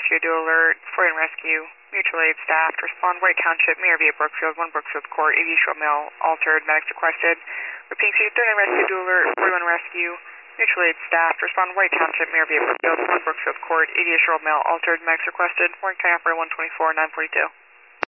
Rescue, do alert, Ford and Rescue, mutual aid staff to respond White Township, Mayor via Brookfield, 1 Brookfield Court, AV short mail altered, medics requested. Repeating to 39 Rescue, do alert, 41 Rescue, mutual aid staff to respond White Township, Mayor via Brookfield, 1 Brookfield Court, AV short mail altered, medics requested, Warren County Operator 124, 942.